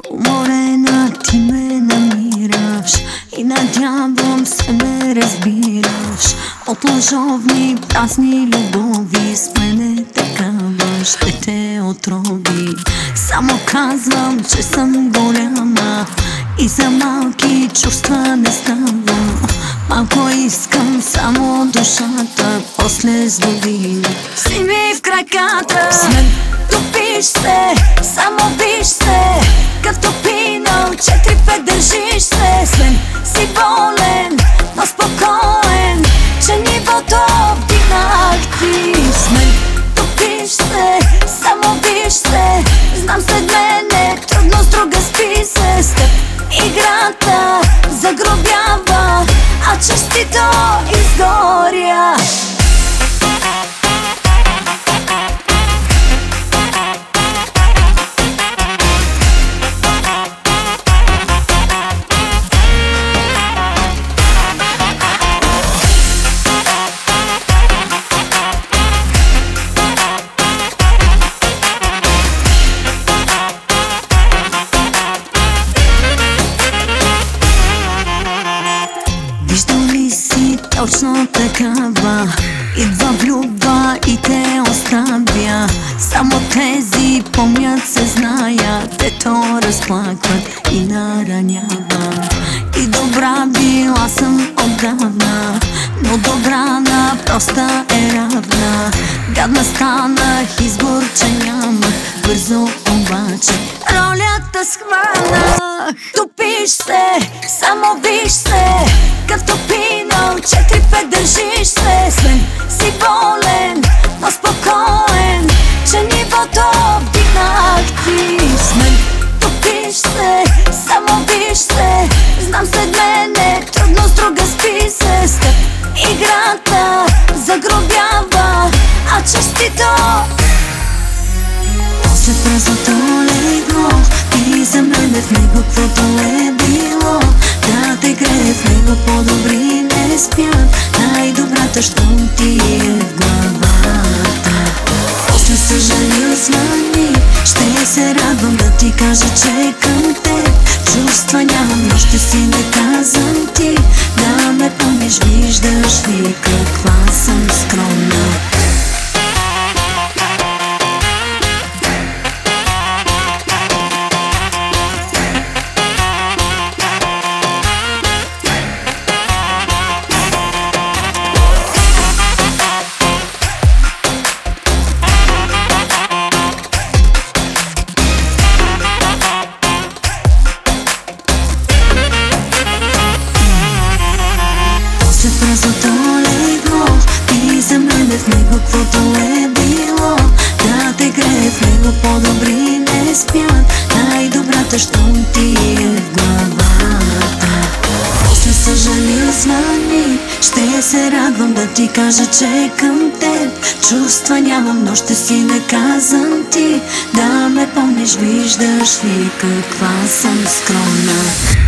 Уморена ти ме намираш и надявам се ме разбираш. От лъжовни празни любови с мене такава ще те отроби. Само казвам, че съм голяма и за малки чувства не ставам. Малко искам само душата, после с години си ми в краката. С мен топиш се, само виж се, като пинал 4-5 държиш се. С мен си болен, но спокоен, че нивото вдигнах ти. С мен топиш се, само виж се, знам след мене трудно с друга спи се. С теб играта загробява, а честито изгоря. Виждал ли си точно такава? Идва влюбва и те оставя. Само тези помнят се знаят, те то разплакват и нараняват. И добра била съм отдавна, но добра на проста е равна. Гадна станах, избор, че нямах, бързо обаче ролята схванах. Топиш се, само виж се, като пинал 4-5 държиш се. С мен си болен, но спокоен, че нивото вдигнах ти. С мен топиш се, само виж се, знам след мене трудно с друга спи се. С теб играта загробява, а честито после празното легло ти за мене в него каквото е било. Да те грее в него по-добри не спят, най-добрата щом ти е в главата. После съжалил звъни, ще се радвам да ти кажа, че към теб чувства нямам, но ще си не казвам ти. Да ме помниш, виждаш ли каква съм скромна. Празното легло ти за мене в него каквото е било. Да те грее в него по-добри не спят, най-добрата щом ти е в главата. После съжалил звъни, ще се радвам да ти кажа, че към теб чувства нямам, но ще си не казвам ти. Да ме помниш, виждаш ли каква съм скромна.